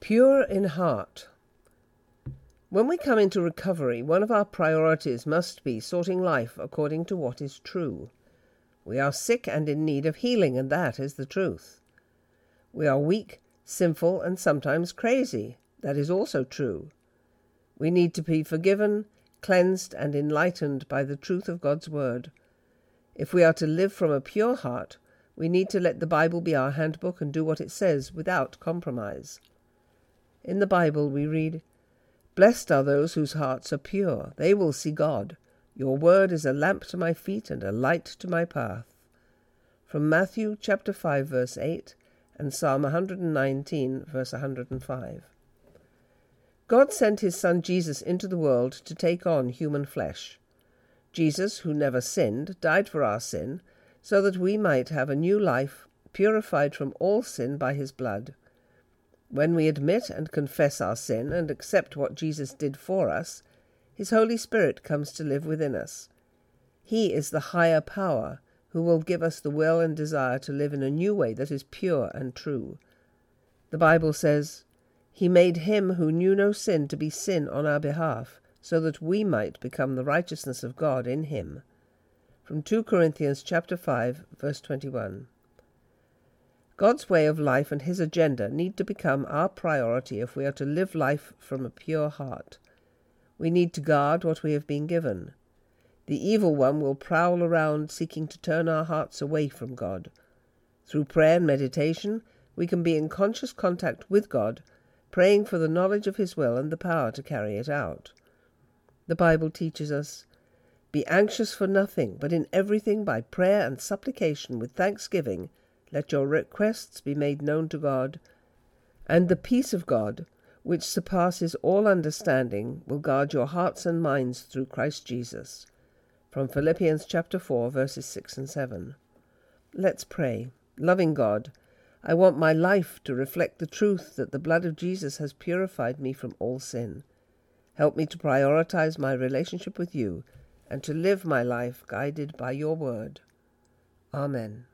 Pure in heart. When we come into recovery, one of our priorities must be sorting life according to what is true. We are sick and in need of healing, and that is the truth. We are weak, sinful, and sometimes crazy. That is also true. We need to be forgiven, cleansed, and enlightened by the truth of God's Word. If we are to live from a pure heart, we need to let the Bible be our handbook and do what it says without compromise. In the Bible we read, "Blessed are those whose hearts are pure. They will see God. Your word is a lamp to my feet and a light to my path." From Matthew chapter 5, verse 8, and Psalm 119, verse 105. God sent his Son Jesus into the world to take on human flesh. Jesus, who never sinned, died for our sin, so that we might have a new life, purified from all sin by his blood. When we admit and confess our sin and accept what Jesus did for us, his Holy Spirit comes to live within us. He is the higher power who will give us the will and desire to live in a new way that is pure and true. The Bible says, "He made him who knew no sin to be sin on our behalf, so that we might become the righteousness of God in him." From 2 Corinthians chapter 5, verse 21. God's way of life and his agenda need to become our priority if we are to live life from a pure heart. We need to guard what we have been given. The evil one will prowl around seeking to turn our hearts away from God. Through prayer and meditation, we can be in conscious contact with God, praying for the knowledge of his will and the power to carry it out. The Bible teaches us, "Be anxious for nothing, but in everything by prayer and supplication with thanksgiving, let your requests be made known to God, and the peace of God, which surpasses all understanding, will guard your hearts and minds through Christ Jesus." From Philippians chapter 4, verses 6 and 7. Let's pray. Loving God, I want my life to reflect the truth that the blood of Jesus has purified me from all sin. Help me to prioritize my relationship with you and to live my life guided by your word. Amen.